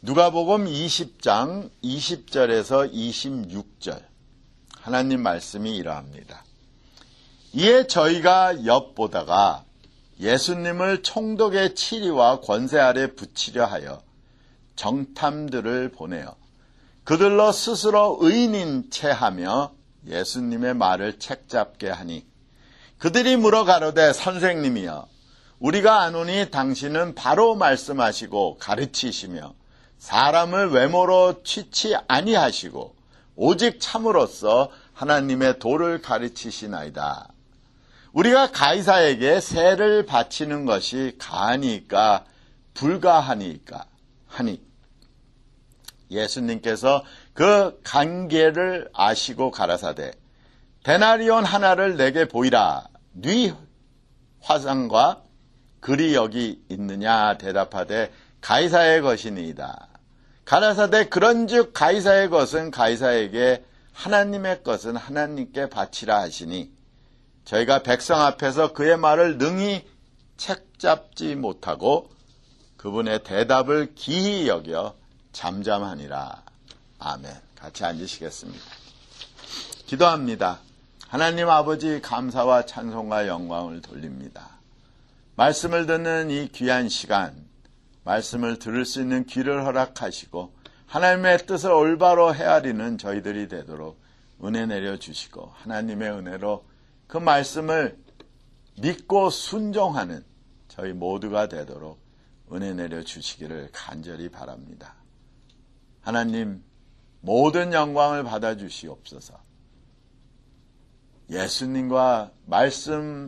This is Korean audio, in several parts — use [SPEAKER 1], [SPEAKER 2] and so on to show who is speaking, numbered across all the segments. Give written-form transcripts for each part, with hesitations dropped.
[SPEAKER 1] 누가복음 20장 20절에서 26절 하나님 말씀이 이러합니다. 이에 저희가 엿보다가 예수님을 총독의 치리와 권세 아래 붙이려 하여 정탐들을 보내어 그들로 스스로 의인인 채 하며 예수님의 말을 책잡게 하니 그들이 물어 가로되 선생님이여 우리가 아노니 당신은 바로 말씀하시고 가르치시며 사람을 외모로 취치 아니하시고 오직 참으로써 하나님의 도를 가르치시나이다. 우리가 가이사에게 세를 바치는 것이 가하니까 불가하니까 하니 예수님께서 그 관계를 아시고 가라사대 데나리온 하나를 내게 보이라. 네 화상과 글이 여기 있느냐 대답하되 가이사의 것이니이다. 가라사대 그런즉 가이사의 것은 가이사에게 하나님의 것은 하나님께 바치라 하시니 저희가 백성 앞에서 그의 말을 능히 책잡지 못하고 그분의 대답을 기히 여겨 잠잠하니라. 아멘. 같이 앉으시겠습니다. 기도합니다. 하나님 아버지 감사와 찬송과 영광을 돌립니다. 말씀을 듣는 이 귀한 시간 말씀을 들을 수 있는 귀를 허락하시고 하나님의 뜻을 올바로 헤아리는 저희들이 되도록 은혜 내려주시고 하나님의 은혜로 그 말씀을 믿고 순종하는 저희 모두가 되도록 은혜 내려주시기를 간절히 바랍니다. 하나님 모든 영광을 받아주시옵소서. 예수님과 말씀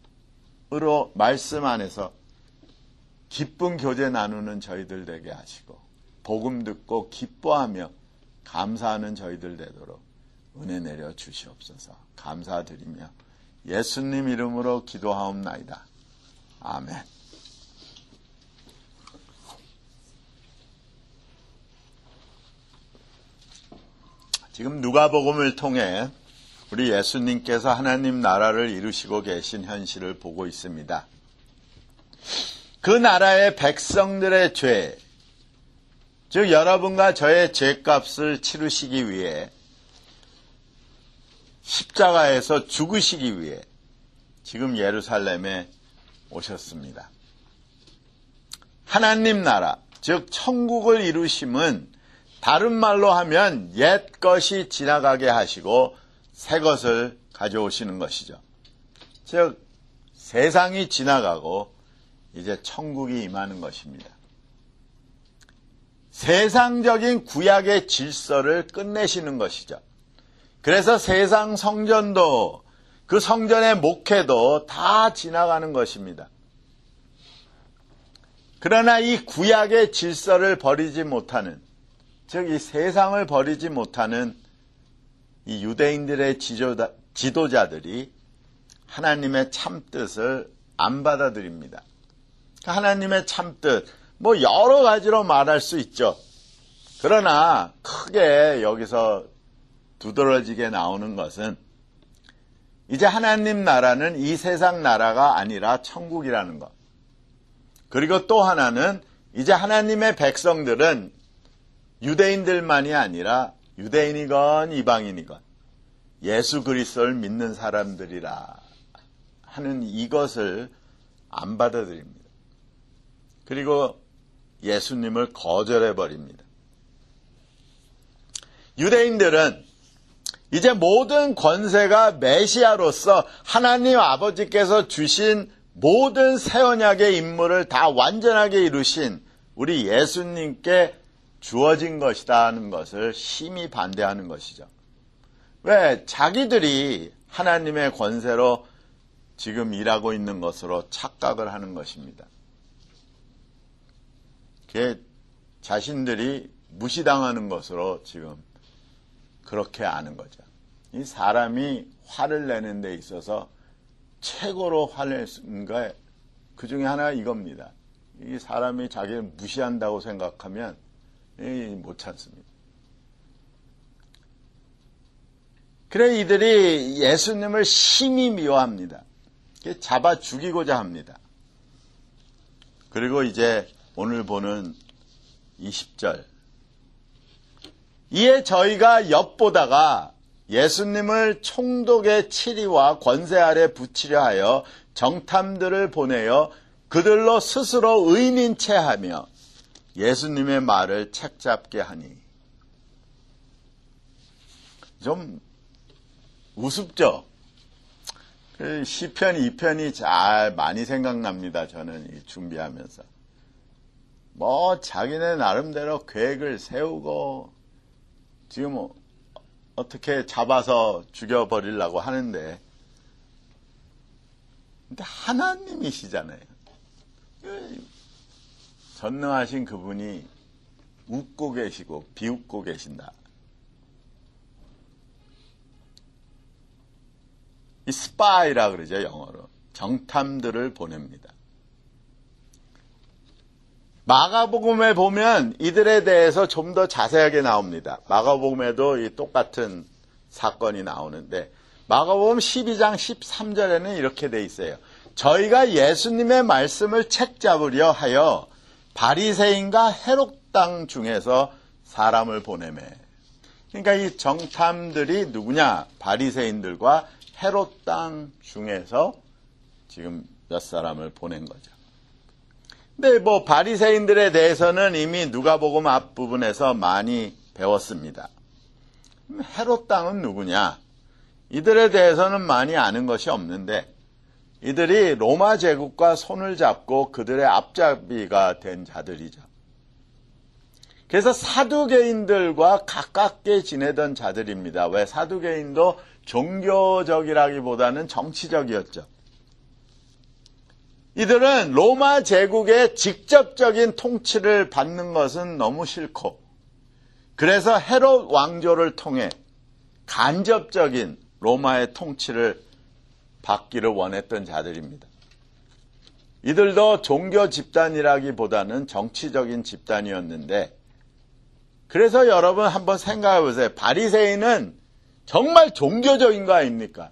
[SPEAKER 1] 안에서 기쁜 교제 나누는 저희들 되게 하시고 복음 듣고 기뻐하며 감사하는 저희들 되도록 은혜 내려 주시옵소서. 감사드리며 예수님 이름으로 기도하옵나이다. 아멘. 지금 누가복음을 통해 우리 예수님께서 하나님 나라를 이루시고 계신 현실을 보고 있습니다. 그 나라의 백성들의 죄, 즉 여러분과 저의 죄값을 치르시기 위해 십자가에서 죽으시기 위해 지금 예루살렘에 오셨습니다. 하나님 나라, 즉 천국을 이루심은 다른 말로 하면 옛 것이 지나가게 하시고 새 것을 가져오시는 것이죠. 즉 세상이 지나가고 이제 천국이 임하는 것입니다. 세상적인 구약의 질서를 끝내시는 것이죠. 그래서 세상 성전도 그 성전의 목회도 다 지나가는 것입니다. 그러나 이 구약의 질서를 버리지 못하는, 즉 이 세상을 버리지 못하는 이 유대인들의 지도자들이 하나님의 참뜻을 안 받아들입니다. 하나님의 참뜻, 여러 가지로 말할 수 있죠. 그러나 크게 여기서 두드러지게 나오는 것은 이제 하나님 나라는 이 세상 나라가 아니라 천국이라는 것. 그리고 또 하나는 이제 하나님의 백성들은 유대인들만이 아니라 유대인이건 이방인이건 예수 그리스도를 믿는 사람들이라 하는 이것을 안 받아들입니다. 그리고 예수님을 거절해버립니다. 유대인들은 이제 모든 권세가 메시아로서 하나님 아버지께서 주신 모든 새 언약의 임무를 다 완전하게 이루신 우리 예수님께 주어진 것이다 하는 것을 심히 반대하는 것이죠. 왜? 자기들이 하나님의 권세로 지금 일하고 있는 것으로 착각을 하는 것입니다. 그게 자신들이 무시당하는 것으로 지금 그렇게 아는 거죠. 이 사람이 화를 내는 데 있어서 최고로 화내는 게 그 중에 하나가 이겁니다. 이 사람이 자기를 무시한다고 생각하면 못 참습니다. 그래 이들이 예수님을 심히 미워합니다. 잡아 죽이고자 합니다. 그리고 이제 오늘 보는 20절. 이에 저희가 엿보다가 예수님을 총독의 치리와 권세 아래 붙이려 하여 정탐들을 보내어 그들로 스스로 의인인 채 하며 예수님의 말을 책잡게 하니. 좀 우습죠? 시편 2편이 잘 많이 생각납니다. 저는 준비하면서. 자기네 나름대로 계획을 세우고 지금 어떻게 잡아서 죽여버리려고 하는데, 근데 하나님이시잖아요. 전능하신 그분이 웃고 계시고 비웃고 계신다. 이 스파이라 그러죠, 영어로. 정탐들을 보냅니다. 마가복음에 보면 이들에 대해서 좀 더 자세하게 나옵니다. 마가복음에도 이 똑같은 사건이 나오는데, 마가복음 12장 13절에는 이렇게 돼 있어요. 저희가 예수님의 말씀을 책잡으려 하여 바리새인과 헤롯 땅 중에서 사람을 보내매. 그러니까 이 정탐들이 누구냐? 바리새인들과 헤롯 땅 중에서 지금 몇 사람을 보낸 거죠. 근데 바리새인들에 대해서는 이미 누가복음 앞부분에서 많이 배웠습니다. 헤롯 땅은 누구냐? 이들에 대해서는 많이 아는 것이 없는데, 이들이 로마 제국과 손을 잡고 그들의 앞잡이가 된 자들이죠. 그래서 사두개인들과 가깝게 지내던 자들입니다. 왜? 사두개인도 종교적이라기보다는 정치적이었죠. 이들은 로마 제국의 직접적인 통치를 받는 것은 너무 싫고, 그래서 헤롯 왕조를 통해 간접적인 로마의 통치를 받기를 원했던 자들입니다. 이들도 종교 집단이라기보다는 정치적인 집단이었는데, 그래서 여러분 한번 생각해 보세요. 바리새인은 정말 종교적인 거 아닙니까?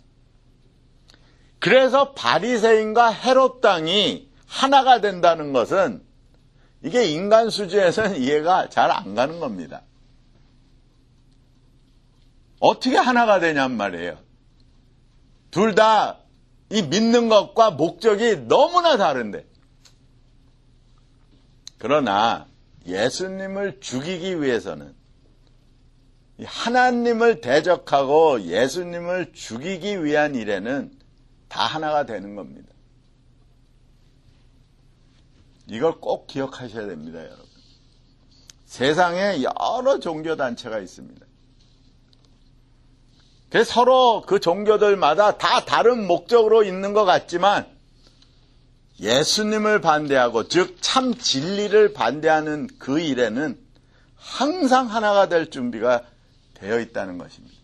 [SPEAKER 1] 그래서 바리새인과 헤롯 땅이 하나가 된다는 것은 이게 인간 수준에서는 이해가 잘 안 가는 겁니다. 어떻게 하나가 되냔 말이에요. 둘 다 이 믿는 것과 목적이 너무나 다른데. 그러나 예수님을 죽이기 위해서는, 하나님을 대적하고 예수님을 죽이기 위한 일에는 다 하나가 되는 겁니다. 이걸 꼭 기억하셔야 됩니다, 여러분. 세상에 여러 종교단체가 있습니다. 그래서 서로 그 종교들마다 다 다른 목적으로 있는 것 같지만, 예수님을 반대하고, 즉 참 진리를 반대하는 그 일에는 항상 하나가 될 준비가 되어 있다는 것입니다.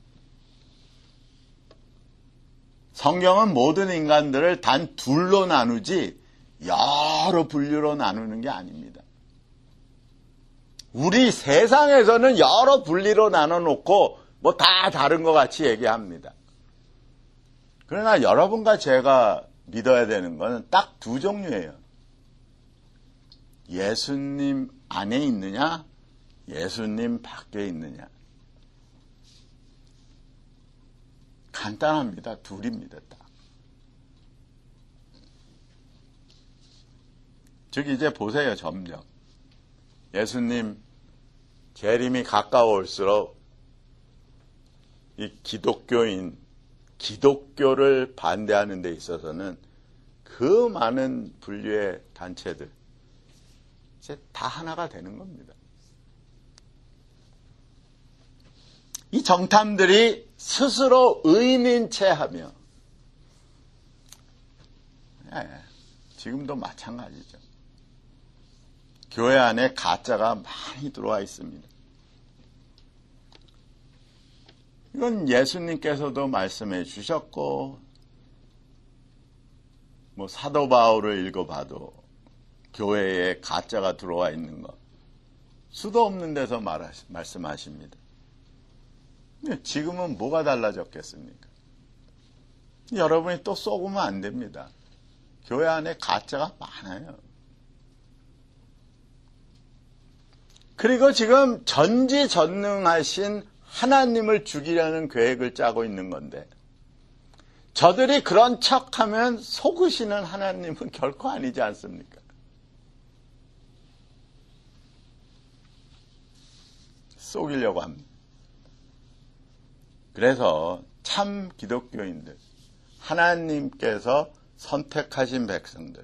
[SPEAKER 1] 성경은 모든 인간들을 단 둘로 나누지 여러 분류로 나누는 게 아닙니다. 우리 세상에서는 여러 분리로 나눠놓고 다 다른 것 같이 얘기합니다. 그러나 여러분과 제가 믿어야 되는 것은 딱 두 종류예요. 예수님 안에 있느냐, 예수님 밖에 있느냐. 간단합니다. 둘입니다. 딱. 즉 이제 보세요. 점점 예수님 재림이 가까울수록 이 기독교를 반대하는 데 있어서는 그 많은 분류의 단체들 이제 다 하나가 되는 겁니다. 이 정탐들이 스스로 의인인 채 하며, 지금도 마찬가지죠. 교회 안에 가짜가 많이 들어와 있습니다. 이건 예수님께서도 말씀해 주셨고, 사도 바울을 읽어봐도 교회에 가짜가 들어와 있는 거 수도 없는 데서 말씀하십니다. 근데 지금은 뭐가 달라졌겠습니까? 여러분이 또 속으면 안 됩니다. 교회 안에 가짜가 많아요. 그리고 지금 전지전능하신 하나님을 죽이려는 계획을 짜고 있는 건데, 저들이 그런 척하면 속으시는 하나님은 결코 아니지 않습니까? 속이려고 합니다. 그래서 참 기독교인들, 하나님께서 선택하신 백성들,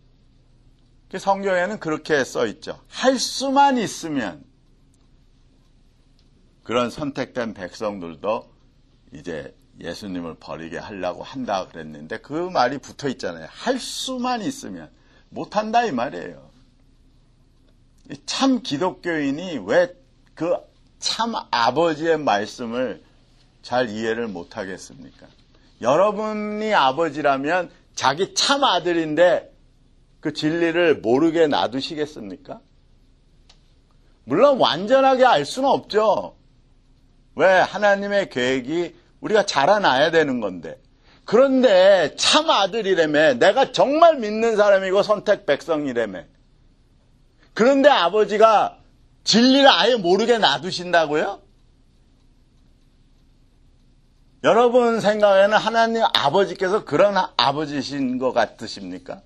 [SPEAKER 1] 성경에는 그렇게 써 있죠. 할 수만 있으면 그런 선택된 백성들도 이제 예수님을 버리게 하려고 한다 그랬는데, 그 말이 붙어 있잖아요. 할 수만 있으면 못한다 이 말이에요. 참 기독교인이 왜 그 참 아버지의 말씀을 잘 이해를 못하겠습니까? 여러분이 아버지라면 자기 참 아들인데 그 진리를 모르게 놔두시겠습니까? 물론 완전하게 알 수는 없죠. 왜? 하나님의 계획이 우리가 자라나야 되는 건데. 그런데 참 아들이라며, 내가 정말 믿는 사람이고 선택 백성이라며, 그런데 아버지가 진리를 아예 모르게 놔두신다고요? 여러분 생각에는 하나님 아버지께서 그런 아버지신 것 같으십니까?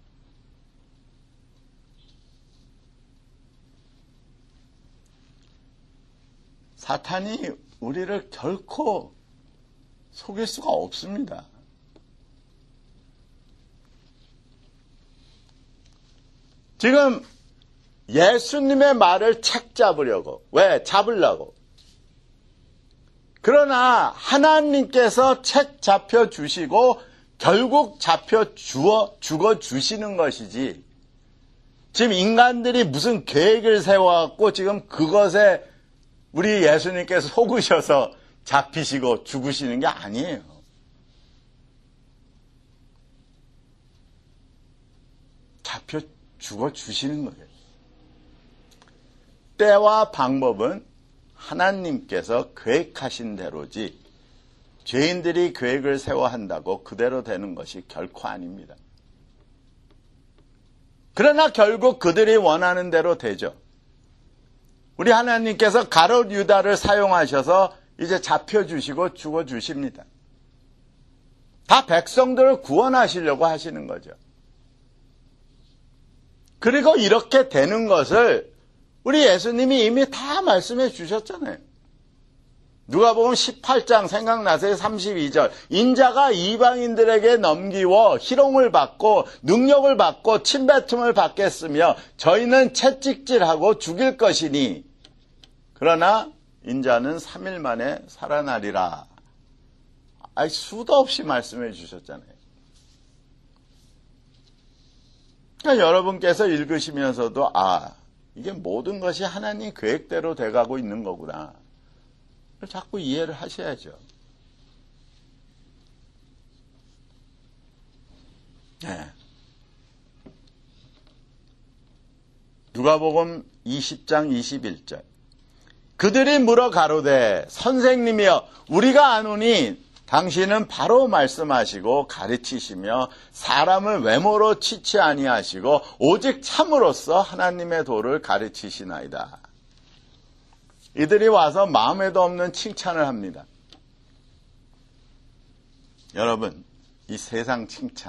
[SPEAKER 1] 사탄이 우리를 결코 속일 수가 없습니다. 지금 예수님의 말을 책 잡으려고, 왜? 잡으려고. 그러나 하나님께서 책 잡혀 주시고 결국 잡혀 죽어 주시는 것이지, 지금 인간들이 무슨 계획을 세워갖고 지금 그것에 우리 예수님께서 속으셔서 잡히시고 죽으시는 게 아니에요. 잡혀 죽어 주시는 거예요. 때와 방법은 하나님께서 계획하신 대로지, 죄인들이 계획을 세워 한다고 그대로 되는 것이 결코 아닙니다. 그러나 결국 그들이 원하는 대로 되죠. 우리 하나님께서 가롯 유다를 사용하셔서 이제 잡혀주시고 죽어주십니다. 다 백성들을 구원하시려고 하시는 거죠. 그리고 이렇게 되는 것을 우리 예수님이 이미 다 말씀해 주셨잖아요. 누가복음 18장 생각나세요? 32절. 인자가 이방인들에게 넘기워 희롱을 받고 능력을 받고 침뱉음을 받겠으며 저희는 채찍질하고 죽일 것이니 그러나 인자는 3일 만에 살아나리라. 수도 없이 말씀해 주셨잖아요. 그러니까 여러분께서 읽으시면서도 이게 모든 것이 하나님 계획대로 돼가고 있는 거구나. 자꾸 이해를 하셔야죠. 네. 누가복음 20장 21절. 그들이 물어 가로되 선생님이여 우리가 아노니 당신은 바로 말씀하시고 가르치시며 사람을 외모로 치지 아니하시고 오직 참으로써 하나님의 도를 가르치시나이다. 이들이 와서 마음에도 없는 칭찬을 합니다. 여러분, 이 세상 칭찬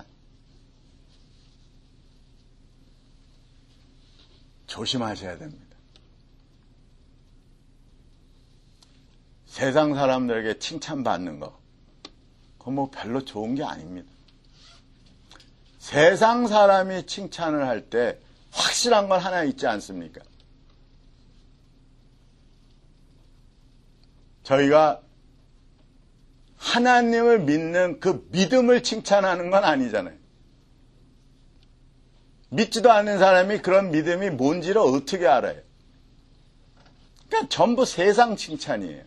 [SPEAKER 1] 조심하셔야 됩니다. 세상 사람들에게 칭찬받는 거, 그건 뭐 별로 좋은 게 아닙니다. 세상 사람이 칭찬을 할 때 확실한 건 하나 있지 않습니까? 저희가 하나님을 믿는 그 믿음을 칭찬하는 건 아니잖아요. 믿지도 않는 사람이 그런 믿음이 뭔지를 어떻게 알아요? 그러니까 전부 세상 칭찬이에요.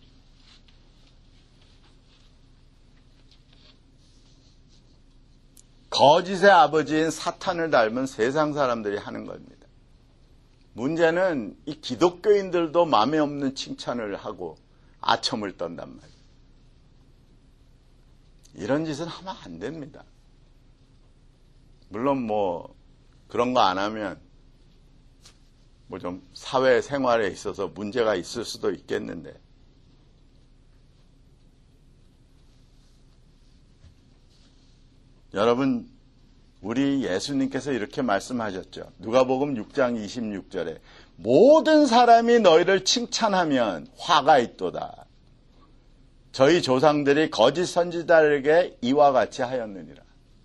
[SPEAKER 1] 거짓의 아버지인 사탄을 닮은 세상 사람들이 하는 겁니다. 문제는 이 기독교인들도 마음에 없는 칭찬을 하고 아첨을 떤단 말이에요. 이런 짓은 하면 안 됩니다. 물론 뭐 그런 거 안 하면 뭐 좀 사회생활에 있어서 문제가 있을 수도 있겠는데, 여러분, 우리 예수님께서 이렇게 말씀하셨죠. 누가복음 6장 26절에 모든 사람이 너희를 칭찬하면 화가 있도다. 저희 조상들이 거짓 선지자들에게 이와 같이 하였느니라.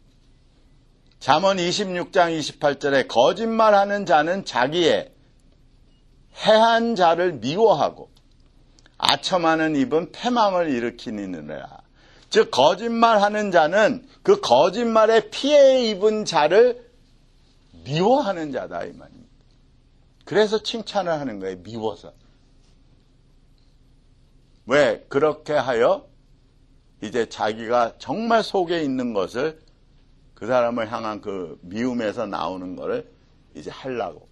[SPEAKER 1] 잠언 26장 28절에 거짓말하는 자는 자기의 해한 자를 미워하고 아첨하는 입은 패망을 일으키느니라. 즉 거짓말하는 자는 그 거짓말에 피해 입은 자를 미워하는 자다 이 말입니다. 그래서 칭찬을 하는 거예요. 미워서. 왜? 그렇게 하여 이제 자기가 정말 속에 있는 것을 그 사람을 향한 그 미움에서 나오는 거를 이제 하려고.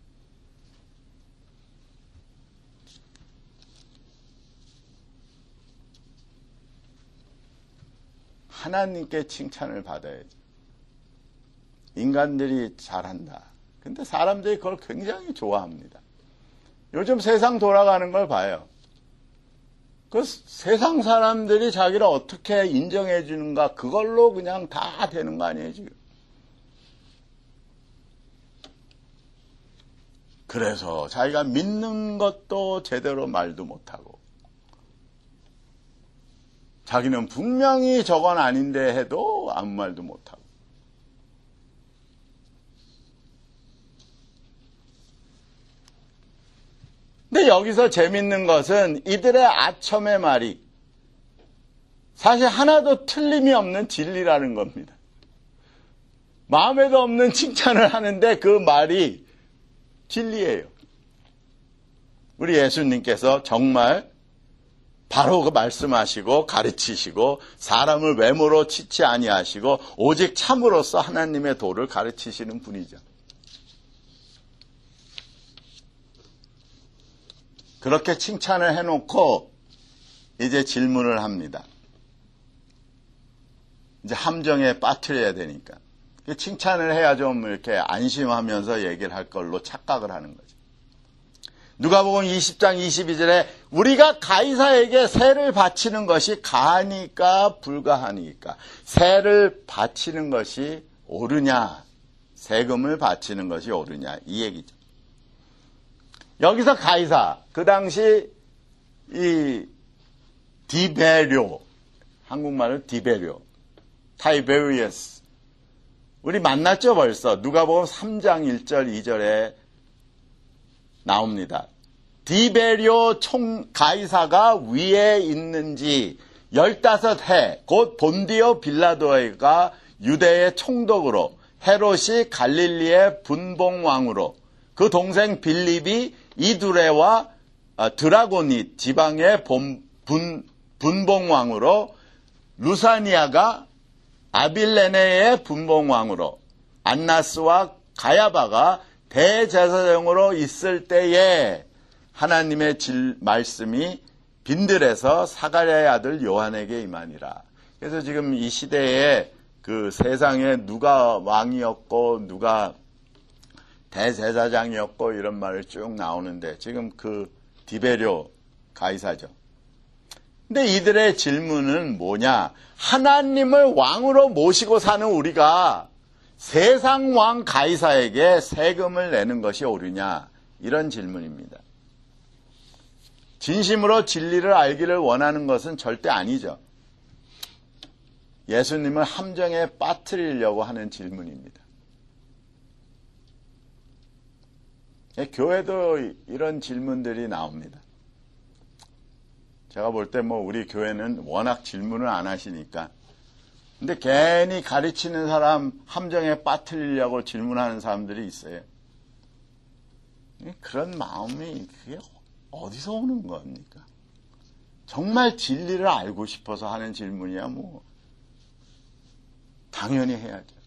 [SPEAKER 1] 하나님께 칭찬을 받아야지. 인간들이 잘한다. 근데 사람들이 그걸 굉장히 좋아합니다. 요즘 세상 돌아가는 걸 봐요. 그 세상 사람들이 자기를 어떻게 인정해 주는가 그걸로 그냥 다 되는 거 아니에요 지금. 그래서 자기가 믿는 것도 제대로 말도 못하고 자기는 분명히 저건 아닌데 해도 아무 말도 못하고. 근데 여기서 재밌는 것은 이들의 아첨의 말이 사실 하나도 틀림이 없는 진리라는 겁니다. 마음에도 없는 칭찬을 하는데 그 말이 진리예요. 우리 예수님께서 정말 바로 그 말씀하시고 가르치시고 사람을 외모로 치지 아니하시고 오직 참으로서 하나님의 도를 가르치시는 분이죠. 그렇게 칭찬을 해놓고 이제 질문을 합니다. 이제 함정에 빠뜨려야 되니까. 칭찬을 해야 좀 이렇게 안심하면서 얘기를 할 걸로 착각을 하는 거죠. 누가복음 20장 22절에 우리가 가이사에게 세를 바치는 것이 가하니까 불가하니까 세를 바치는 것이 옳으냐 세금을 바치는 것이 옳으냐 이 얘기죠. 여기서 가이사 그 당시 이 디베료 한국말은 디베료 타이베리어스 우리 만났죠 벌써. 누가복음 3장 1절 2절에 나옵니다. 디베리오 가이사가 위에 있는지 15해 곧 본디오 빌라도가 유대의 총독으로 헤롯이 갈릴리의 분봉왕으로 그 동생 빌립이 이두레와 드라고니 지방의 분봉왕으로 루사니아가 아빌레네의 분봉왕으로 안나스와 가야바가 대제사장으로 있을 때에 하나님의 말씀이 빈들에서 사가랴의 아들 요한에게 임하니라. 그래서 지금 이 시대에 그 세상에 누가 왕이었고 누가 대제사장이었고 이런 말을 쭉 나오는데 지금 그 디베료 가이사죠. 근데 이들의 질문은 뭐냐? 하나님을 왕으로 모시고 사는 우리가 세상 왕 가이사에게 세금을 내는 것이 옳으냐? 이런 질문입니다. 진심으로 진리를 알기를 원하는 것은 절대 아니죠. 예수님을 함정에 빠뜨리려고 하는 질문입니다. 교회도 이런 질문들이 나옵니다. 제가 볼 때 우리 교회는 워낙 질문을 안 하시니까. 근데 괜히 가르치는 사람 함정에 빠뜨리려고 질문하는 사람들이 있어요. 그런 마음이 그게 어디서 오는 겁니까? 정말 진리를 알고 싶어서 하는 질문이야 당연히 해야죠.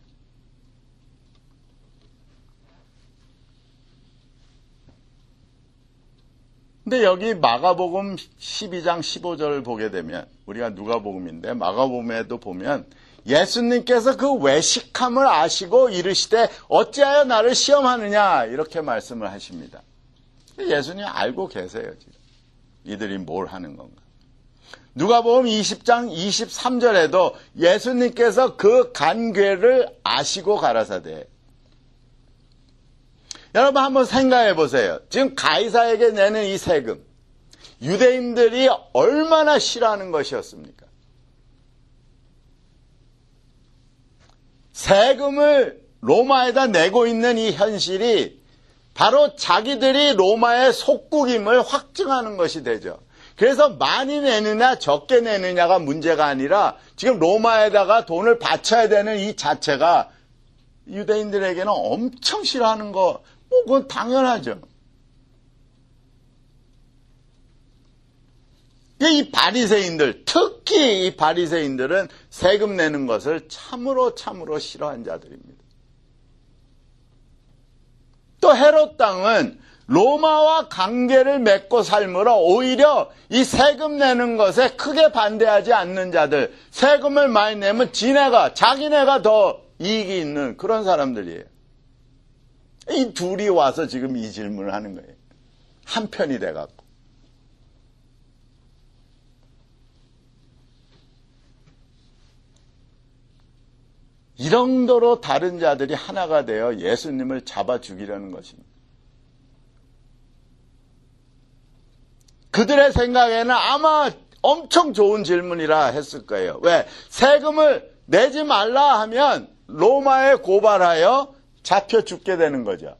[SPEAKER 1] 근데 여기 마가복음 12장 15절을 보게 되면 우리가 누가복음인데 마가복음에도 보면 예수님께서 그 외식함을 아시고 이르시되 어찌하여 나를 시험하느냐 이렇게 말씀을 하십니다. 예수님 알고 계세요. 지금 이들이 뭘 하는 건가. 누가복음 20장 23절에도 예수님께서 그 간괴를 아시고 가라사대. 여러분 한번 생각해 보세요. 지금 가이사에게 내는 이 세금, 유대인들이 얼마나 싫어하는 것이었습니까? 세금을 로마에다 내고 있는 이 현실이 바로 자기들이 로마의 속국임을 확증하는 것이 되죠. 그래서 많이 내느냐 적게 내느냐가 문제가 아니라 지금 로마에다가 돈을 바쳐야 되는 이 자체가 유대인들에게는 엄청 싫어하는 거, 뭐 그건 당연하죠. 이 바리새인들, 특히 이 바리새인들은 세금 내는 것을 참으로 싫어한 자들입니다. 또 헤롯 왕은 로마와 관계를 맺고 살므로 오히려 이 세금 내는 것에 크게 반대하지 않는 자들, 세금을 많이 내면 자기네가 더 이익이 있는 그런 사람들이에요. 이 둘이 와서 지금 이 질문을 하는 거예요. 한편이 돼갖고. 이 정도로 다른 자들이 하나가 되어 예수님을 잡아 죽이려는 것입니다. 그들의 생각에는 아마 엄청 좋은 질문이라 했을 거예요. 왜? 세금을 내지 말라 하면 로마에 고발하여 잡혀 죽게 되는 거죠.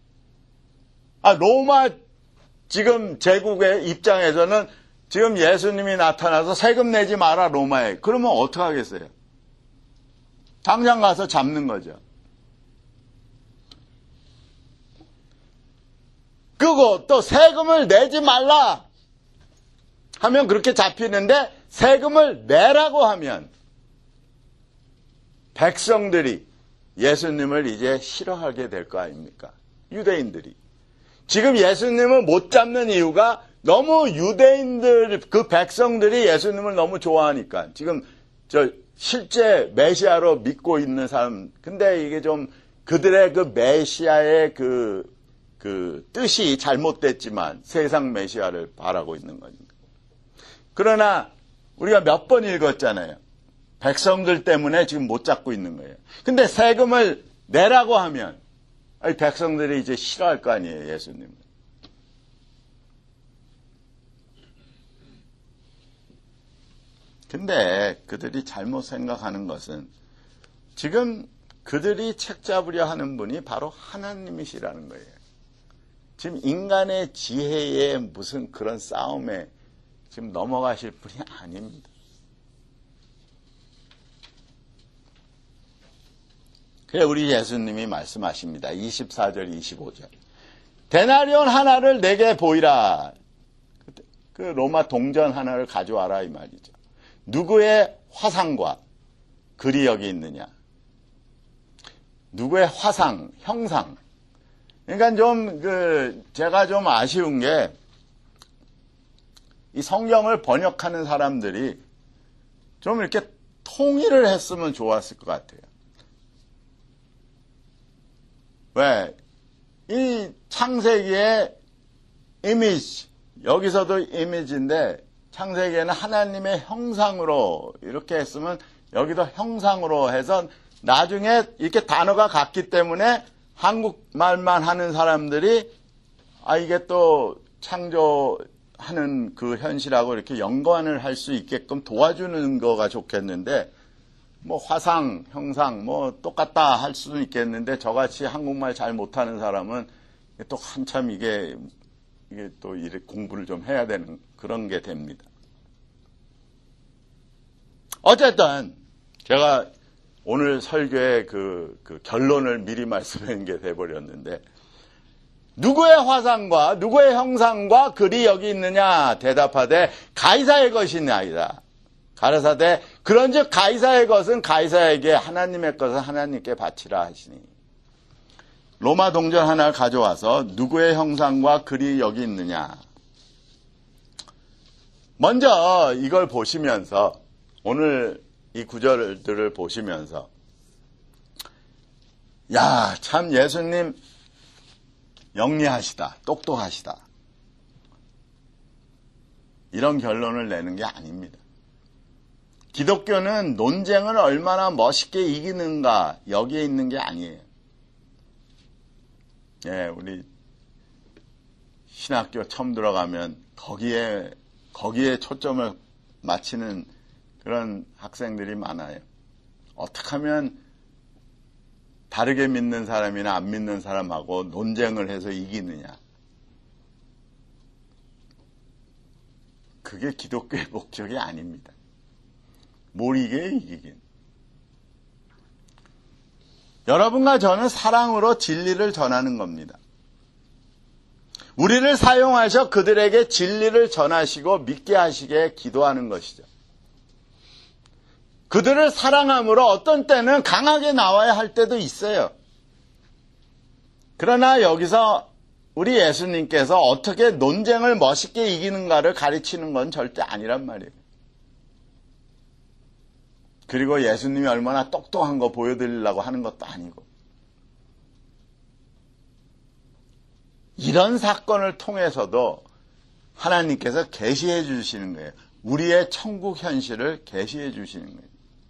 [SPEAKER 1] 로마 지금 제국의 입장에서는 지금 예수님이 나타나서 세금 내지 마라 로마에. 그러면 어떻게 하겠어요? 당장 가서 잡는 거죠. 그리고 또 세금을 내지 말라 하면 그렇게 잡히는데 세금을 내라고 하면 백성들이 예수님을 이제 싫어하게 될 거 아닙니까? 유대인들이. 지금 예수님을 못 잡는 이유가 너무 유대인들, 그 백성들이 예수님을 너무 좋아하니까. 지금 실제 메시아로 믿고 있는 사람, 근데 이게 좀 그들의 그 메시아의 그 뜻이 잘못됐지만 세상 메시아를 바라고 있는 거니까. 그러나 우리가 몇 번 읽었잖아요. 백성들 때문에 지금 못 잡고 있는 거예요. 근데 세금을 내라고 하면 백성들이 이제 싫어할 거 아니에요, 예수님을. 근데 그들이 잘못 생각하는 것은 지금 그들이 책 잡으려 하는 분이 바로 하나님이시라는 거예요. 지금 인간의 지혜에 무슨 그런 싸움에 지금 넘어가실 분이 아닙니다. 그래 우리 예수님이 말씀하십니다. 24절 25절. 데나리온 하나를 내게 보이라. 그 로마 동전 하나를 가져와라 이 말이죠. 누구의 화상과 글이 여기 있느냐. 누구의 화상, 형상. 그러니까 제가 좀 아쉬운 게 이 성경을 번역하는 사람들이 좀 이렇게 통일을 했으면 좋았을 것 같아요. 왜? 이 창세기의 이미지, 여기서도 이미지인데 창세기에는 하나님의 형상으로 이렇게 했으면 여기도 형상으로 해서 나중에 이렇게 단어가 같기 때문에 한국말만 하는 사람들이 이게 또 창조하는 그 현실하고 이렇게 연관을 할 수 있게끔 도와주는 거가 좋겠는데 뭐 화상, 형상 뭐 똑같다 할 수는 있겠는데 저같이 한국말 잘 못하는 사람은 또 한참 이게 또 이렇게 공부를 좀 해야 되는 그런 게 됩니다. 어쨌든 제가 오늘 설교의 그 결론을 미리 말씀하는 게 돼버렸는데 누구의 화상과 누구의 형상과 글이 여기 있느냐 대답하되 가이사의 것이나이다. 가라사대 그런즉 가이사의 것은 가이사에게 하나님의 것은 하나님께 바치라 하시니. 로마 동전 하나를 가져와서 누구의 형상과 글이 여기 있느냐. 먼저 이걸 보시면서 오늘 이 구절들을 보시면서 야, 참 예수님 영리하시다, 똑똑하시다, 이런 결론을 내는 게 아닙니다. 기독교는 논쟁을 얼마나 멋있게 이기는가 여기에 있는 게 아니에요. 예, 우리 신학교 처음 들어가면 거기에 초점을 맞추는 그런 학생들이 많아요. 어떻게 하면 다르게 믿는 사람이나 안 믿는 사람하고 논쟁을 해서 이기느냐. 그게 기독교의 목적이 아닙니다. 뭘 이기긴. 여러분과 저는 사랑으로 진리를 전하는 겁니다. 우리를 사용하셔 그들에게 진리를 전하시고 믿게 하시게 기도하는 것이죠. 그들을 사랑함으로 어떤 때는 강하게 나와야 할 때도 있어요. 그러나 여기서 우리 예수님께서 어떻게 논쟁을 멋있게 이기는가를 가르치는 건 절대 아니란 말이에요. 그리고 예수님이 얼마나 똑똑한 거 보여드리려고 하는 것도 아니고. 이런 사건을 통해서도 하나님께서 계시해 주시는 거예요. 우리의 천국 현실을 계시해 주시는 거예요.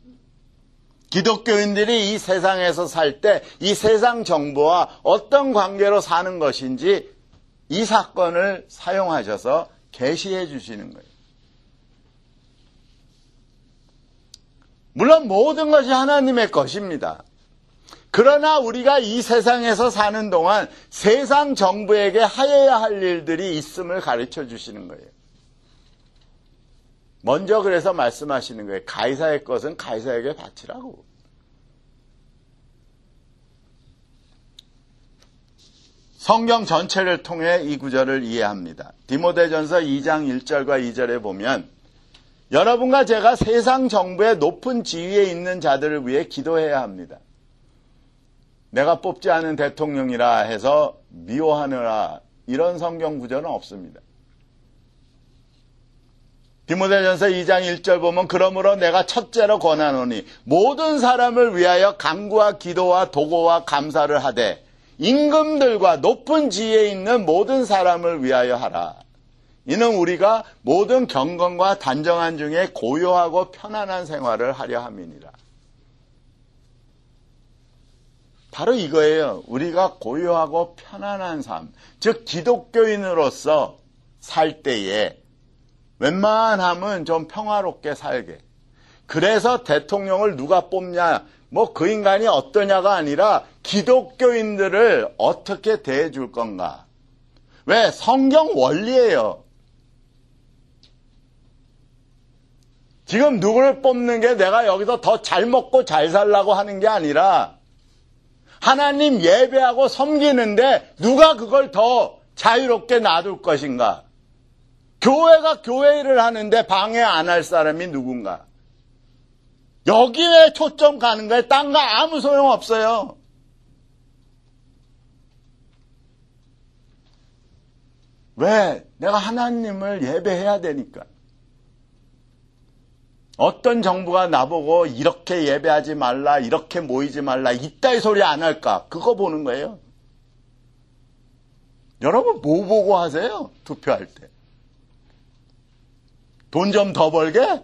[SPEAKER 1] 기독교인들이 이 세상에서 살 때 이 세상 정부와 어떤 관계로 사는 것인지 이 사건을 사용하셔서 계시해 주시는 거예요. 물론 모든 것이 하나님의 것입니다. 그러나 우리가 이 세상에서 사는 동안 세상 정부에게 하여야 할 일들이 있음을 가르쳐 주시는 거예요. 먼저 그래서 말씀하시는 거예요. 가이사의 것은 가이사에게 바치라고. 성경 전체를 통해 이 구절을 이해합니다. 디모데전서 2장 1절과 2절에 보면 여러분과 제가 세상 정부의 높은 지위에 있는 자들을 위해 기도해야 합니다. 내가 뽑지 않은 대통령이라 해서 미워하느라 이런 성경 구절은 없습니다. 디모데전서 2장 1절 보면 그러므로 내가 첫째로 권하노니 모든 사람을 위하여 간구와 기도와 도고와 감사를 하되 임금들과 높은 지위에 있는 모든 사람을 위하여 하라. 이는 우리가 모든 경건과 단정한 중에 고요하고 편안한 생활을 하려 함이니라. 바로 이거예요. 우리가 고요하고 편안한 삶, 즉 기독교인으로서 살 때에 웬만하면 좀 평화롭게 살게. 그래서 대통령을 누가 뽑냐, 뭐 그 인간이 어떠냐가 아니라 기독교인들을 어떻게 대해줄 건가. 왜? 성경 원리예요. 지금 누구를 뽑는 게 내가 여기서 더 잘 먹고 잘 살라고 하는 게 아니라 하나님 예배하고 섬기는데 누가 그걸 더 자유롭게 놔둘 것인가. 교회가 교회 일을 하는데 방해 안 할 사람이 누군가. 여기에 초점 가는 거예요. 딴 거 아무 소용 없어요. 왜? 내가 하나님을 예배해야 되니까. 어떤 정부가 나보고 이렇게 예배하지 말라, 이렇게 모이지 말라, 이따위 소리 안 할까? 그거 보는 거예요. 여러분 뭐 보고 하세요? 투표할 때. 돈 좀 더 벌게?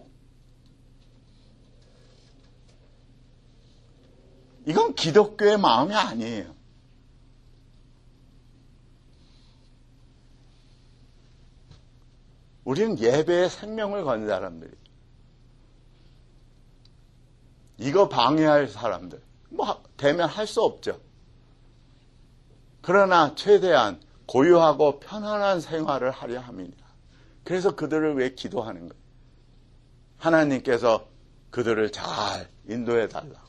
[SPEAKER 1] 이건 기독교의 마음이 아니에요. 우리는 예배에 생명을 건 사람들이에요. 이거 방해할 사람들, 뭐 되면 할 수 없죠. 그러나 최대한 고요하고 편안한 생활을 하려 함이니라. 그래서 그들을 위해 기도하는 거예요. 하나님께서 그들을 잘 인도해 달라고.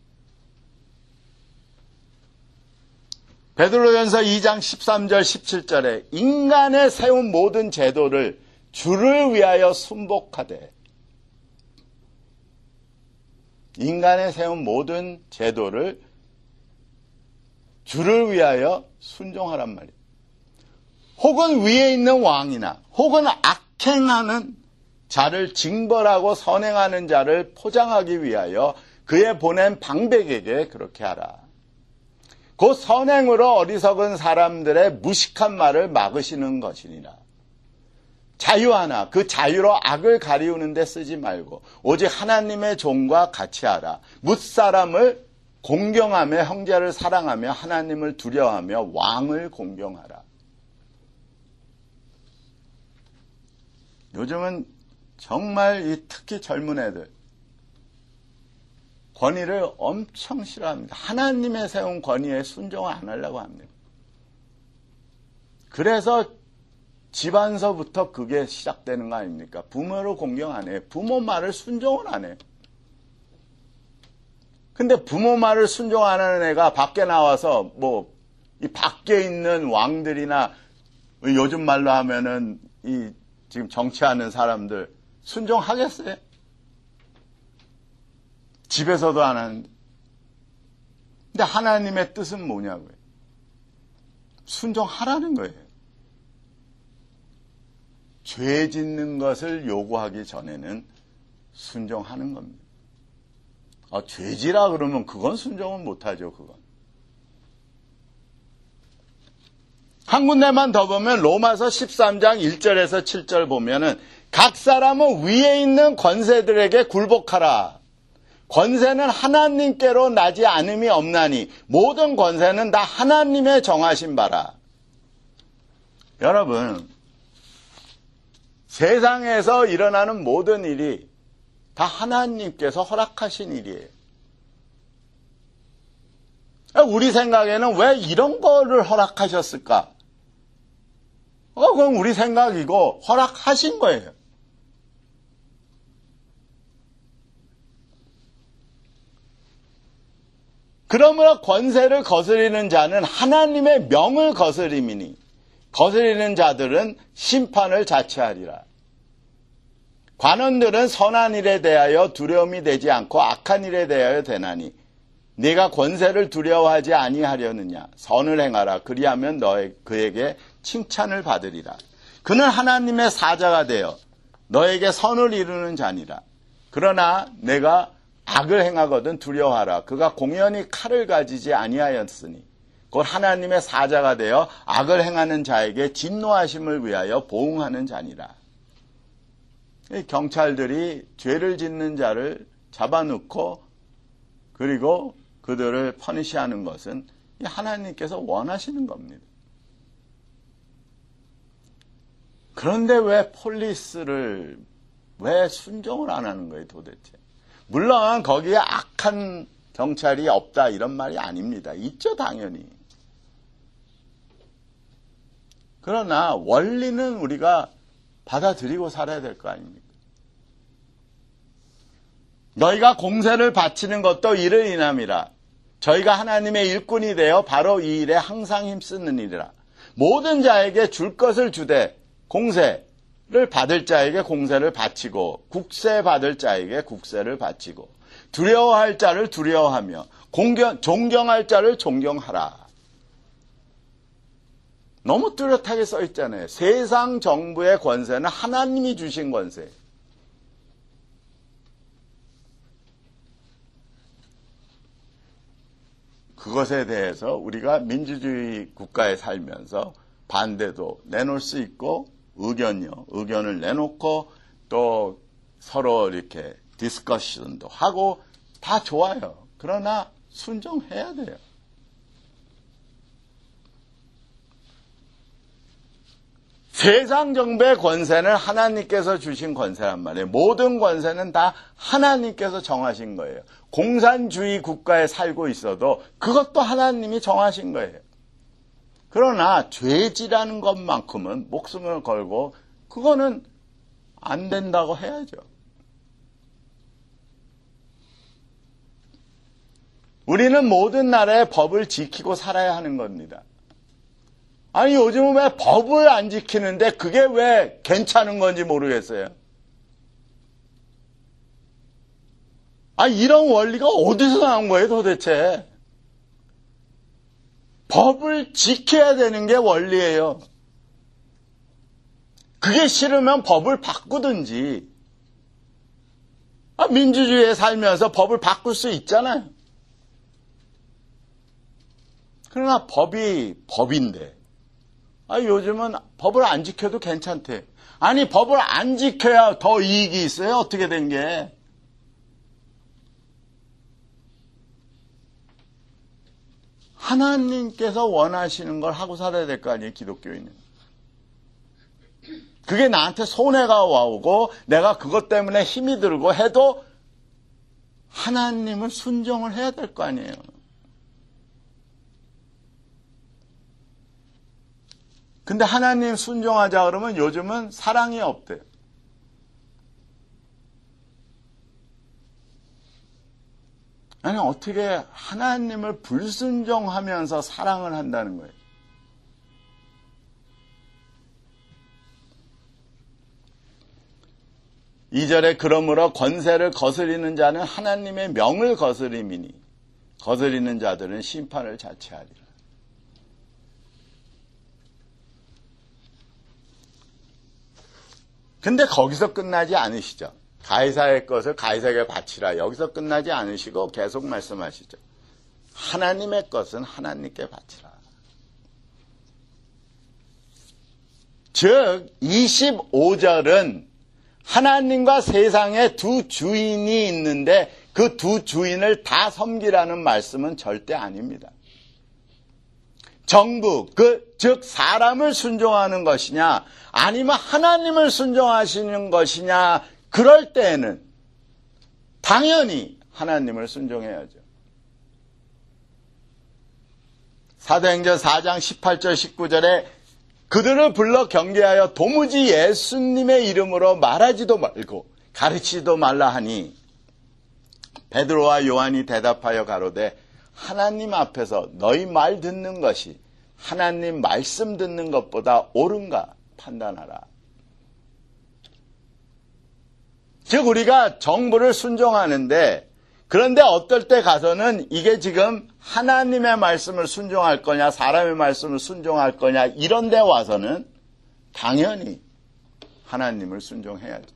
[SPEAKER 1] 베드로전서 2장 13절 17절에 인간의 세운 모든 제도를 주를 위하여 순복하되, 인간의 세운 모든 제도를 주를 위하여 순종하란 말이에요. 혹은 위에 있는 왕이나 혹은 악행하는 자를 징벌하고 선행하는 자를 포장하기 위하여 그의 보낸 방백에게 그렇게 하라. 그 선행으로 어리석은 사람들의 무식한 말을 막으시는 것이니라. 자유 하나, 그 자유로 악을 가리우는 데 쓰지 말고 오직 하나님의 종과 같이 하라. 뭇사람을 공경하며 형제를 사랑하며 하나님을 두려워하며 왕을 공경하라. 요즘은 정말 특히 젊은 애들 권위를 엄청 싫어합니다. 하나님의 세운 권위에 순종을 안 하려고 합니다. 그래서 집안서부터 그게 시작되는 거 아닙니까? 부모를 공경 안 해. 부모 말을 순종을 안 해. 근데 부모 말을 순종 안 하는 애가 밖에 나와서 이 밖에 있는 왕들이나 요즘 말로 하면은 지금 정치하는 사람들 순종하겠어요? 집에서도 안 하는데. 근데 하나님의 뜻은 뭐냐고요? 순종하라는 거예요. 죄 짓는 것을 요구하기 전에는 순종하는 겁니다. 죄지라 그러면 그건 순종은 못하죠. 그건. 한 군데만 더 보면 로마서 13장 1절에서 7절 보면은 각 사람은 위에 있는 권세들에게 굴복하라. 권세는 하나님께로 나지 않음이 없나니 모든 권세는 다 하나님의 정하신 바라. 여러분, 세상에서 일어나는 모든 일이 다 하나님께서 허락하신 일이에요. 우리 생각에는 왜 이런 거를 허락하셨을까? 그건 우리 생각이고 허락하신 거예요. 그러므로 권세를 거스리는 자는 하나님의 명을 거스림이니 거스리는 자들은 심판을 자취하리라. 관원들은 선한 일에 대하여 두려움이 되지 않고 악한 일에 대하여 되나니 네가 권세를 두려워하지 아니하려느냐. 선을 행하라. 그리하면 그에게 칭찬을 받으리라. 그는 하나님의 사자가 되어 너에게 선을 이루는 자니라. 그러나 내가 악을 행하거든 두려워하라. 그가 공연히 칼을 가지지 아니하였으니 곧 하나님의 사자가 되어 악을 행하는 자에게 진노하심을 위하여 보응하는 자니라. 경찰들이 죄를 짓는 자를 잡아놓고 그리고 그들을 퍼니시하는 것은 하나님께서 원하시는 겁니다. 그런데 왜 폴리스를 왜 순종을 안 하는 거예요 도대체? 물론 거기에 악한 경찰이 없다 이런 말이 아닙니다. 있죠 당연히. 그러나 원리는 우리가 받아들이고 살아야 될 거 아닙니까? 너희가 공세를 바치는 것도 이를 인함이라. 저희가 하나님의 일꾼이 되어 바로 이 일에 항상 힘쓰는 일이라. 모든 자에게 줄 것을 주되 공세를 받을 자에게 공세를 바치고 국세 받을 자에게 국세를 바치고 두려워할 자를 두려워하며 존경할 자를 존경하라. 너무 뚜렷하게 써 있잖아요. 세상 정부의 권세는 하나님이 주신 권세. 그것에 대해서 우리가 민주주의 국가에 살면서 반대도 내놓을 수 있고 의견을 내놓고 또 서로 이렇게 디스커션도 하고 다 좋아요. 그러나 순종해야 돼요. 세상 정부의 권세는 하나님께서 주신 권세란 말이에요. 모든 권세는 다 하나님께서 정하신 거예요. 공산주의 국가에 살고 있어도 그것도 하나님이 정하신 거예요. 그러나 죄지라는 것만큼은 목숨을 걸고 그거는 안 된다고 해야죠. 우리는 모든 나라의 법을 지키고 살아야 하는 겁니다. 아니 요즘은 왜 법을 안 지키는데 그게 왜 괜찮은 건지 모르겠어요. 이런 원리가 어디서 나온 거예요 도대체. 법을 지켜야 되는 게 원리예요. 그게 싫으면 법을 바꾸든지 민주주의에 살면서 법을 바꿀 수 있잖아요. 그러나 법이 법인데, 요즘은 법을 안 지켜도 괜찮대. 아니, 법을 안 지켜야 더 이익이 있어요? 어떻게 된 게? 하나님께서 원하시는 걸 하고 살아야 될 거 아니에요, 기독교인은. 그게 나한테 손해가 와오고 내가 그것 때문에 힘이 들고 해도 하나님을 순종을 해야 될 거 아니에요. 근데 하나님 순종하자 그러면 요즘은 사랑이 없대요. 아니, 어떻게 하나님을 불순종하면서 사랑을 한다는 거예요. 이절에 그러므로 권세를 거스리는 자는 하나님의 명을 거스림이니 거스리는 자들은 심판을 자체하리라. 근데 거기서 끝나지 않으시죠. 가이사의 것을 가이사에게 바치라. 여기서 끝나지 않으시고 계속 말씀하시죠. 하나님의 것은 하나님께 바치라. 즉 25절은 하나님과 세상에 두 주인이 있는데 그 두 주인을 다 섬기라는 말씀은 절대 아닙니다. 정부, 즉 사람을 순종하는 것이냐 아니면 하나님을 순종하시는 것이냐, 그럴 때에는 당연히 하나님을 순종해야죠. 사도행전 4장 18절 19절에 그들을 불러 경계하여 도무지 예수님의 이름으로 말하지도 말고 가르치지도 말라 하니 베드로와 요한이 대답하여 가로되 하나님 앞에서 너희 말 듣는 것이 하나님 말씀 듣는 것보다 옳은가 판단하라. 즉 우리가 정부를 순종하는데, 그런데 어떨 때 가서는 이게 지금 하나님의 말씀을 순종할 거냐 사람의 말씀을 순종할 거냐 이런 데 와서는 당연히 하나님을 순종해야죠.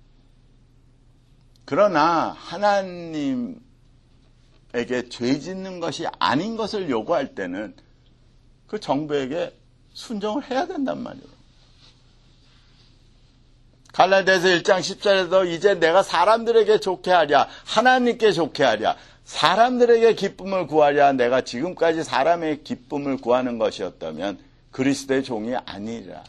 [SPEAKER 1] 그러나 하나님에게 죄 짓는 것이 아닌 것을 요구할 때는 그 정부에게 순종을 해야 된단 말이에요. 갈라디아서 1장 10절에도 이제 내가 사람들에게 좋게 하랴 하나님께 좋게 하랴 사람들에게 기쁨을 구하랴 내가 지금까지 사람의 기쁨을 구하는 것이었다면 그리스도의 종이 아니라.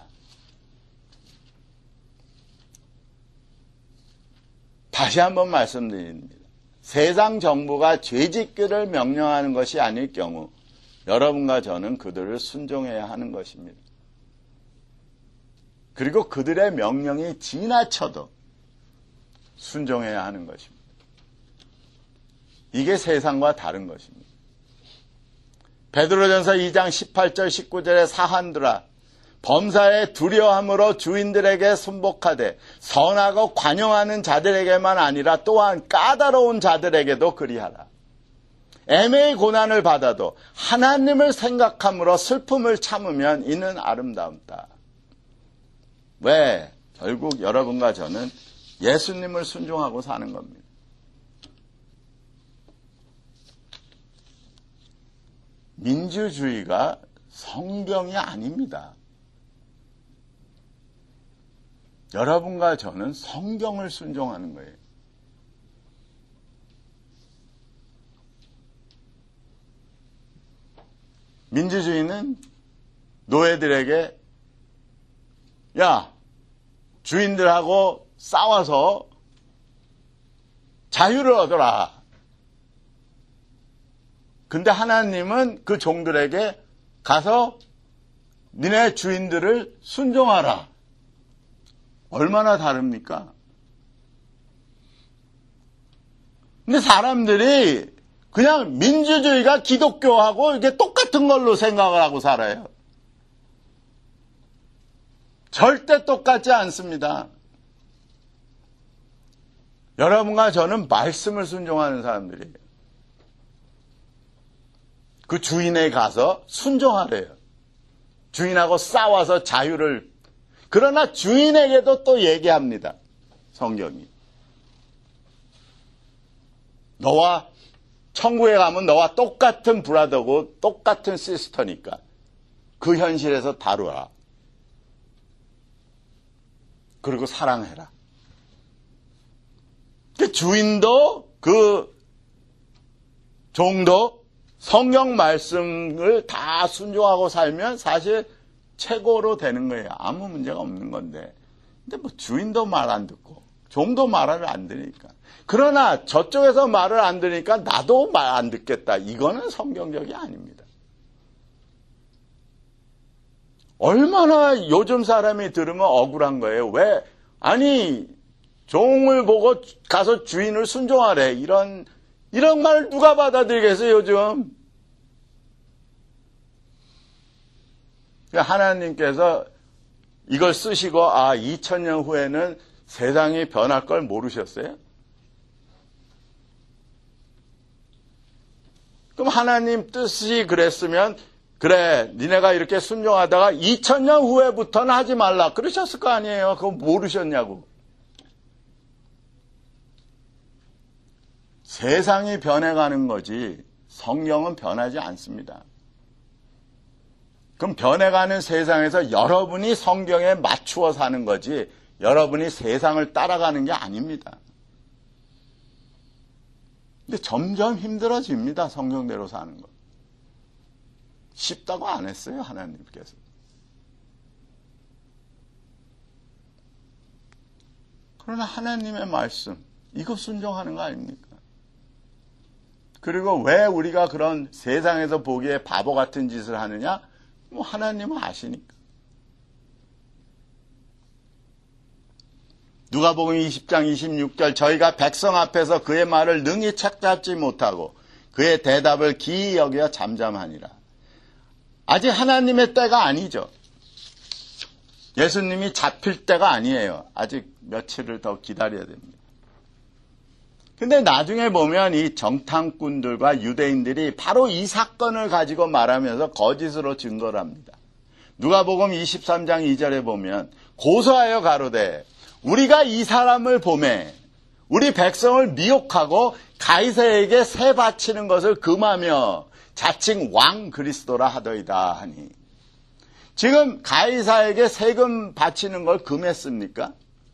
[SPEAKER 1] 다시 한번 말씀드립니다. 세상 정부가 죄짓기를 명령하는 것이 아닐 경우 여러분과 저는 그들을 순종해야 하는 것입니다. 그리고 그들의 명령이 지나쳐도 순종해야 하는 것입니다. 이게 세상과 다른 것입니다. 베드로전서 2장 18절 19절의 사한들아 범사에 두려움으로 주인들에게 순복하되 선하고 관용하는 자들에게만 아니라 또한 까다로운 자들에게도 그리하라. 애매히 고난을 받아도 하나님을 생각함으로 슬픔을 참으면 이는 아름다움다. 왜? 결국 여러분과 저는 예수님을 순종하고 사는 겁니다. 민주주의가 성경이 아닙니다. 여러분과 저는 성경을 순종하는 거예요. 민주주의는 노예들에게 야, 주인들하고 싸워서 자유를 얻어라. 근데 하나님은 그 종들에게 가서 니네 주인들을 순종하라. 얼마나 다릅니까? 근데 사람들이 그냥 민주주의가 기독교하고 이게 똑같은 걸로 생각을 하고 살아요. 절대 똑같지 않습니다. 여러분과 저는 말씀을 순종하는 사람들이에요. 그 주인에 가서 순종하래요. 주인하고 싸워서 자유를. 그러나 주인에게도 또 얘기합니다. 성경이. 너와 천국에 가면 너와 똑같은 브라더고 똑같은 시스터니까 그 현실에서 다루라. 그리고 사랑해라. 그 주인도 그 종도 성경 말씀을 다 순종하고 살면 사실 최고로 되는 거예요. 아무 문제가 없는 건데. 근데 뭐 주인도 말 안 듣고 종도 말을 안 들으니까. 그러나 저쪽에서 말을 안 들으니까 나도 말 안 듣겠다. 이거는 성경적이 아닙니다. 얼마나 요즘 사람이 들으면 억울한 거예요. 왜? 아니 종을 보고 가서 주인을 순종하래. 이런 말 누가 받아들이겠어요 요즘. 하나님께서 이걸 쓰시고 2000년 후에는 세상이 변할 걸 모르셨어요? 그럼 하나님 뜻이 그랬으면 그래 니네가 이렇게 순종하다가 2000년 후에부터는 하지 말라 그러셨을 거 아니에요. 그거 모르셨냐고. 세상이 변해가는 거지 성경은 변하지 않습니다. 그럼 변해가는 세상에서 여러분이 성경에 맞추어 사는 거지 여러분이 세상을 따라가는 게 아닙니다. 근데 점점 힘들어집니다. 성경대로 사는 거. 쉽다고 안 했어요. 하나님께서. 그러나 하나님의 말씀 이거 순종하는 거 아닙니까? 그리고 왜 우리가 그런 세상에서 보기에 바보 같은 짓을 하느냐? 뭐 하나님은 아시니까. 누가복음 20장 26절 저희가 백성 앞에서 그의 말을 능히 책잡지 못하고 그의 대답을 기이 여겨 잠잠하니라. 아직 하나님의 때가 아니죠. 예수님이 잡힐 때가 아니에요. 아직 며칠을 더 기다려야 됩니다. 근데 나중에 보면 이 정탐꾼들과 유대인들이 바로 이 사건을 가지고 말하면서 거짓으로 증거를 합니다. 누가복음 23장 2절에 보면 고소하여 가로되 우리가 이 사람을 보매 우리 백성을 미혹하고 가이사에게 세 바치는 것을 금하며 자칭 왕 그리스도라 하더이다 하니. 지금 가이사에게 세금 바치는 걸 금했습니까?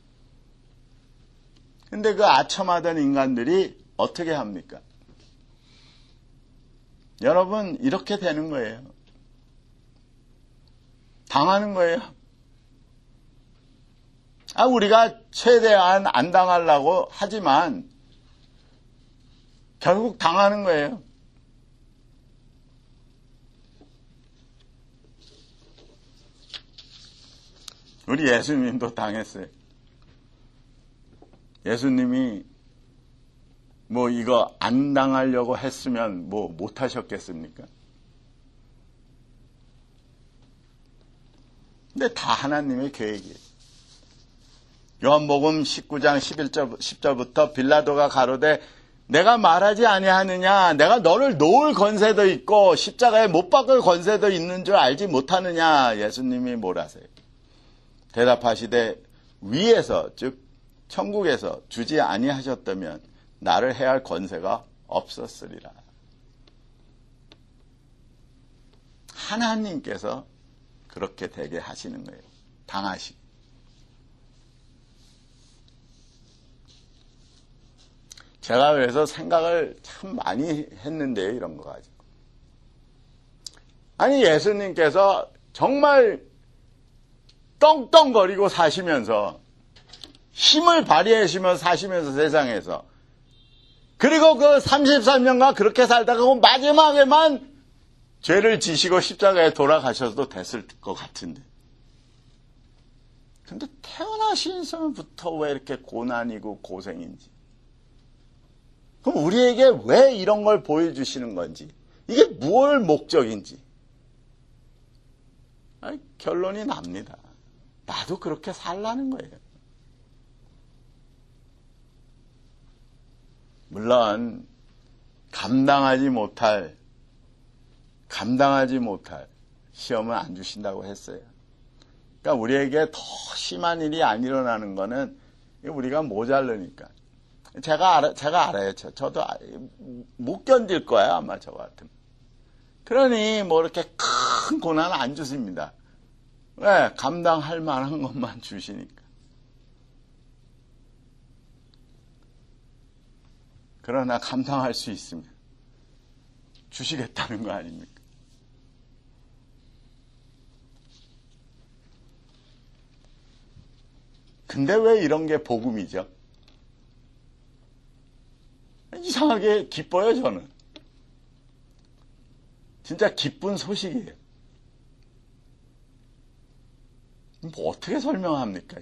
[SPEAKER 1] 근데 그 아첨하던 인간들이 어떻게 합니까? 여러분 이렇게 되는 거예요. 당하는 거예요. 우리가 최대한 안 당하려고 하지만 결국 당하는 거예요. 우리 예수님도 당했어요. 예수님이 뭐 이거 안 당하려고 했으면 뭐 못하셨겠습니까? 근데 다 하나님의 계획이에요. 요한복음 19장 10절부터 빌라도가 가로되 내가 말하지 아니하느냐 내가 너를 놓을 권세도 있고 십자가에 못 박을 권세도 있는 줄 알지 못하느냐. 예수님이 뭐라세요? 대답하시되 위에서 즉 천국에서 주지 아니하셨다면 나를 해할 권세가 없었으리라. 하나님께서 그렇게 되게 하시는 거예요. 당하시고. 제가 그래서 생각을 참 많이 했는데요. 이런 거 가지고. 아니 예수님께서 정말 떵떵거리고 사시면서 힘을 발휘하시면서 사시면서 세상에서 그리고 그 33년간 그렇게 살다가 마지막에만 죄를 지시고 십자가에 돌아가셔도 됐을 것 같은데. 근데 태어나신 순부터 왜 이렇게 고난이고 고생인지. 그럼 우리에게 왜 이런 걸 보여주시는 건지. 이게 무엇 목적인지. 결론이 납니다. 나도 그렇게 살라는 거예요. 물론 감당하지 못할 시험은 안 주신다고 했어요. 그러니까 우리에게 더 심한 일이 안 일어나는 거는 우리가 모자르니까. 제가 알아요. 저도 못 견딜 거야, 아마 저 같으면. 그러니, 뭐, 이렇게 큰 고난 안 주십니다. 왜? 감당할 만한 것만 주시니까. 그러나 감당할 수 있으면 주시겠다는 거 아닙니까? 근데 왜 이런 게 복음이죠? 이상하게 기뻐요, 저는. 진짜 기쁜 소식이에요. 뭐 어떻게 설명합니까?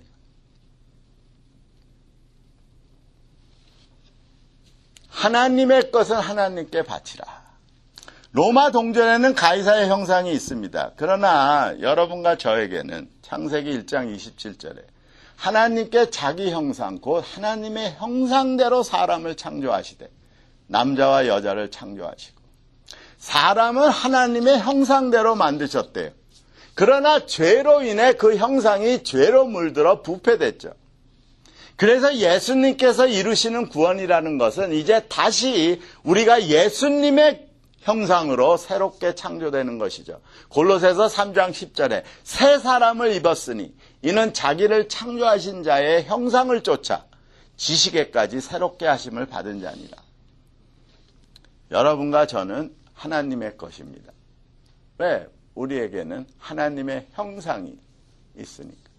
[SPEAKER 1] 하나님의 것은 하나님께 바치라. 로마 동전에는 가이사의 형상이 있습니다. 그러나 여러분과 저에게는 창세기 1장 27절에 하나님께 자기 형상, 곧 하나님의 형상대로 사람을 창조하시되 남자와 여자를 창조하시고 사람은 하나님의 형상대로 만드셨대요. 그러나 죄로 인해 그 형상이 죄로 물들어 부패됐죠. 그래서 예수님께서 이루시는 구원이라는 것은 이제 다시 우리가 예수님의 형상으로 새롭게 창조되는 것이죠. 골로새서 3장 10절에 새 사람을 입었으니 이는 자기를 창조하신 자의 형상을 쫓아 지식에까지 새롭게 하심을 받은 자니라. 여러분과 저는 하나님의 것입니다. 왜? 우리에게는 하나님의 형상이 있으니까.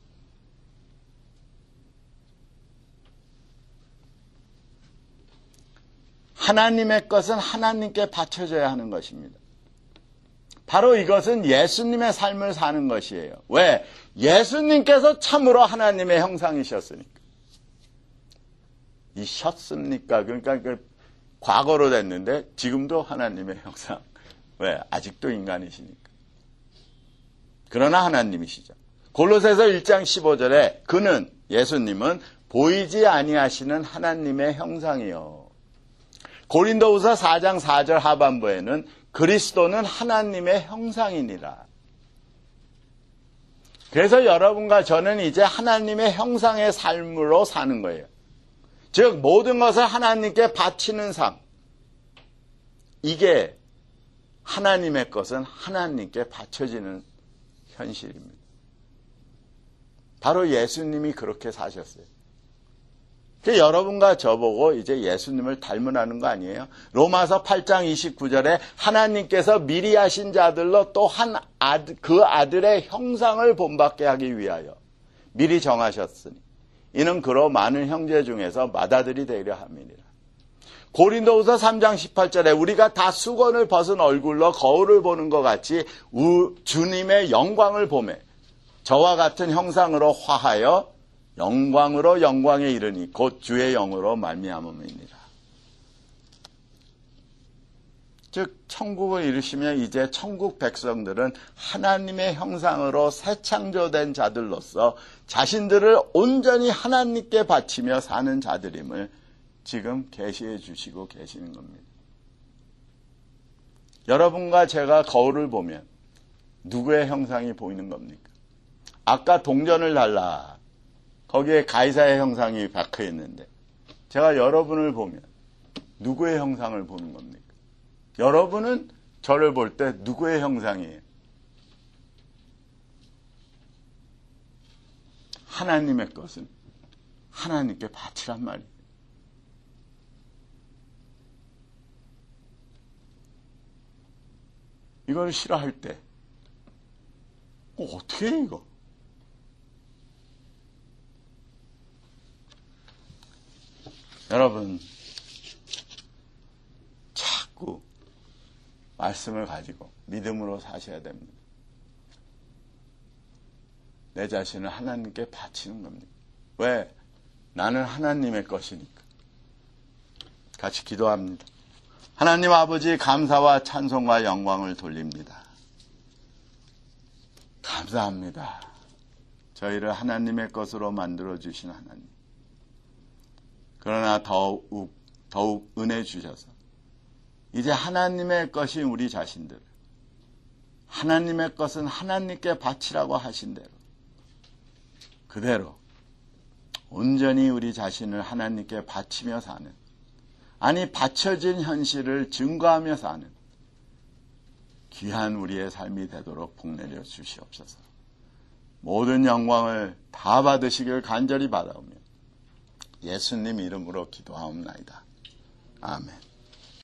[SPEAKER 1] 하나님의 것은 하나님께 바쳐져야 하는 것입니다. 바로 이것은 예수님의 삶을 사는 것이에요. 왜? 예수님께서 참으로 하나님의 형상이셨으니까. 이 셨습니까? 그러니까 과거로 됐는데 지금도 하나님의 형상. 왜? 아직도 인간이시니까. 그러나 하나님이시죠. 골로새서 1장 15절에 그는, 예수님은 보이지 아니하시는 하나님의 형상이요. 고린도후서 4장 4절 하반부에는 그리스도는 하나님의 형상이니라. 그래서 여러분과 저는 이제 하나님의 형상의 삶으로 사는 거예요. 즉 모든 것을 하나님께 바치는 삶. 이게 하나님의 것은 하나님께 바쳐지는 현실입니다. 바로 예수님이 그렇게 사셨어요. 여러분과 저보고 이제 예수님을 닮으라는 거 아니에요? 로마서 8장 29절에 하나님께서 미리 하신 자들로 또 그 아들의 형상을 본받게 하기 위하여 미리 정하셨으니 이는 그로 많은 형제 중에서 맏아들이 되려 함이니라. 고린도후서 3장 18절에 우리가 다 수건을 벗은 얼굴로 거울을 보는 것 같이 주님의 영광을 보매 저와 같은 형상으로 화하여 영광으로 영광에 이르니 곧 주의 영으로 말미암음이니라. 즉 천국을 이루시면 이제 천국 백성들은 하나님의 형상으로 새 창조된 자들로서 자신들을 온전히 하나님께 바치며 사는 자들임을 지금 계시해 주시고 계시는 겁니다. 여러분과 제가 거울을 보면 누구의 형상이 보이는 겁니까? 아까 동전을 달라. 거기에 가이사의 형상이 박혀 있는데 제가 여러분을 보면 누구의 형상을 보는 겁니까? 여러분은 저를 볼 때 누구의 형상이에요? 하나님의 것은 하나님께 바치란 말이에요. 이걸 싫어할 때 어떻게 해 이거? 여러분 자꾸 말씀을 가지고 믿음으로 사셔야 됩니다. 내 자신을 하나님께 바치는 겁니다. 왜? 나는 하나님의 것이니까. 같이 기도합니다. 하나님 아버지 감사와 찬송과 영광을 돌립니다. 감사합니다. 저희를 하나님의 것으로 만들어주신 하나님. 그러나 더욱 은혜 주셔서 이제 하나님의 것이 우리 자신들, 하나님의 것은 하나님께 바치라고 하신 대로 그대로 온전히 우리 자신을 하나님께 바치며 사는, 아니 바쳐진 현실을 증거하며 사는 귀한 우리의 삶이 되도록 복내려 주시옵소서. 모든 영광을 다 받으시길 간절히 바라오며 예수님 이름으로 기도하옵나이다. 아멘.